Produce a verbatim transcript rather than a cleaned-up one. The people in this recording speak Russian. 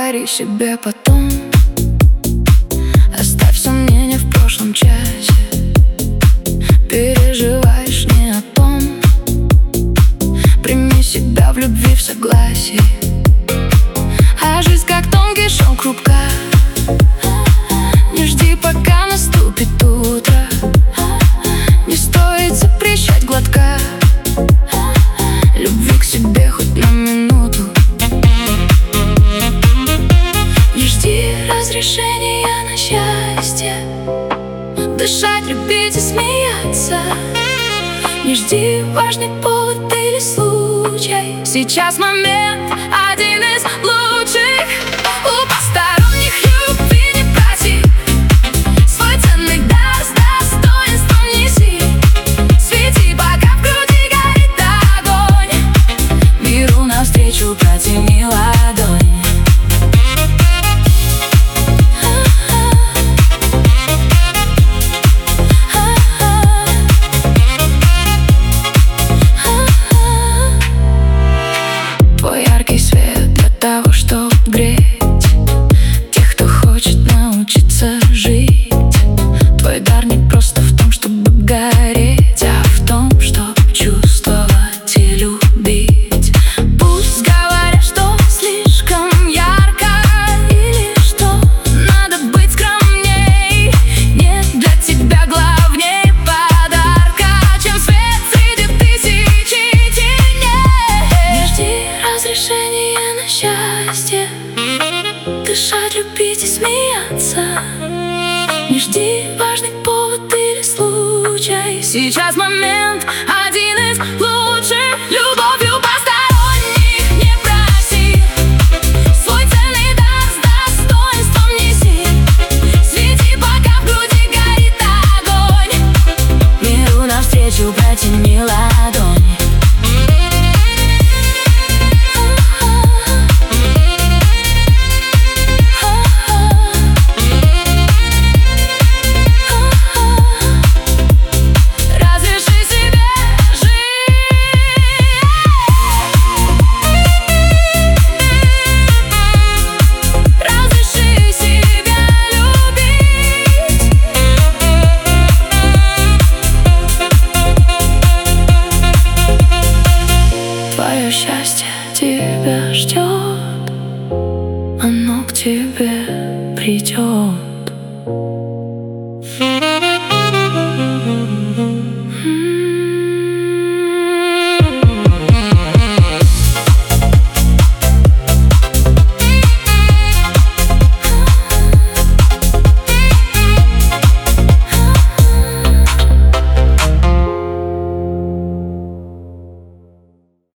говори себе потом. Оставь сомнения в прошлом часе. Переживаешь не о том. Прими себя в любви, в согласии. А жизнь как тонкий шелк хрупка. Не жди, пока наступит утро. Не стоит запрещать глотка любви к себе хоть на минуту. Не жди разрешения на счастье. Дышать, любить и смеяться. Не жди важный повод или случай. Сейчас момент один из лучших. У посторонних любви не проси. Свой ценный дар с достоинством неси. Свети, пока в груди горит огонь. Миру навстречу протяни ладонь. Твой яркий свет для того, чтобы греть тех, кто хочет научиться жить. Твой дар не просто в том, чтобы гореть, а в том, чтобы чувствовать и любить. Пусть говорят, что слишком ярко, или что надо быть скромней. Нет для тебя главней подарка, чем свет среди тысячи теней. Не жди разрешения на счастье. Дышать, любить и смеяться. Не жди важный повод или случай. Сейчас момент